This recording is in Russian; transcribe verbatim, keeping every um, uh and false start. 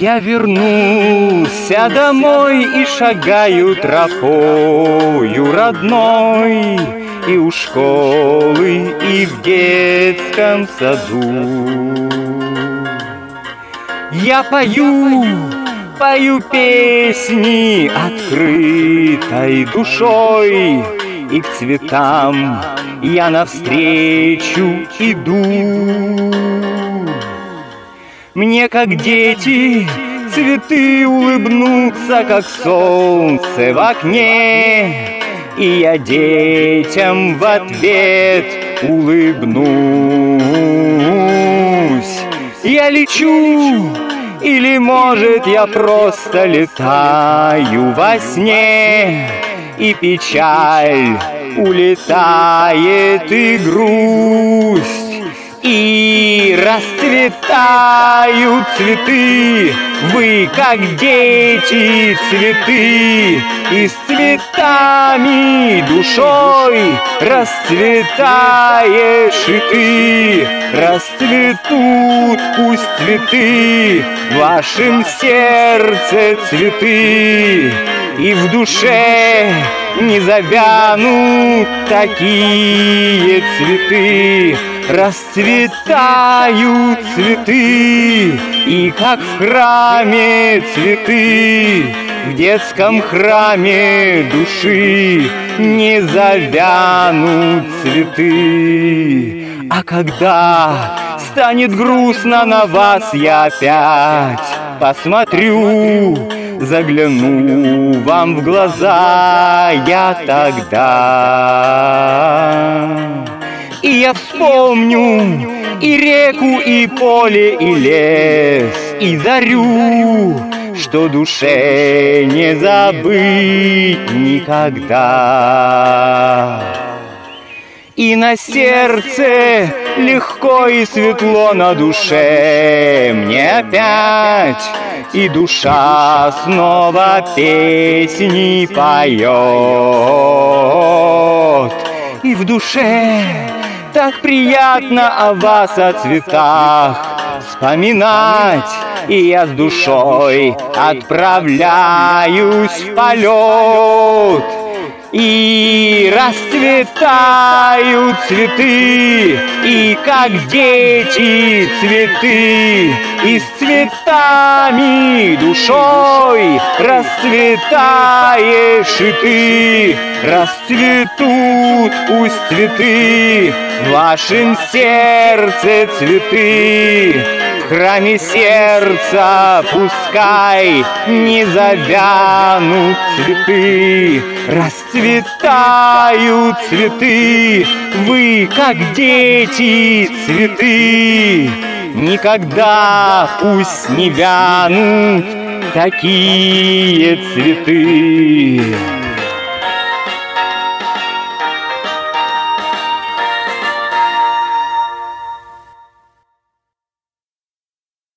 Я вернулся домой и шагаю тропою родной, и у школы, и в детском саду. Я пою, пою песни открытой душой, и к цветам я навстречу иду. Мне, как дети, цветы улыбнутся, как солнце в окне, и я детям в ответ улыбнусь. Я лечу, или, может, я просто летаю во сне, и печаль улетает, и грусть, и расцветают цветы. Вы, как дети, цветы, и с цветами душой расцветаешь и ты. Расцветут пусть цветы в вашем сердце, цветы, и в душе не завянут такие цветы. Расцветают цветы, и как в храме цветы, в детском храме души не завянут цветы. А когда станет грустно на вас, я опять посмотрю, загляну вам в глаза я тогда. И я вспомню и реку, и поле, и лес, и зарю, что душе не забыть никогда. И на сердце легко и светло, на душе мне опять, и душа снова песни поет. И в душе так приятно о вас, о цветах вспоминать, и я с душой отправляюсь в полет. И расцветают цветы, и как дети цветы, и с цветами душой расцветаешь и ты. Расцветут пусть цветы в вашем сердце, цветы, в храме сердца пускай не завянут цветы. Расцветают цветы, вы, как дети, цветы, никогда пусть не вянут такие цветы.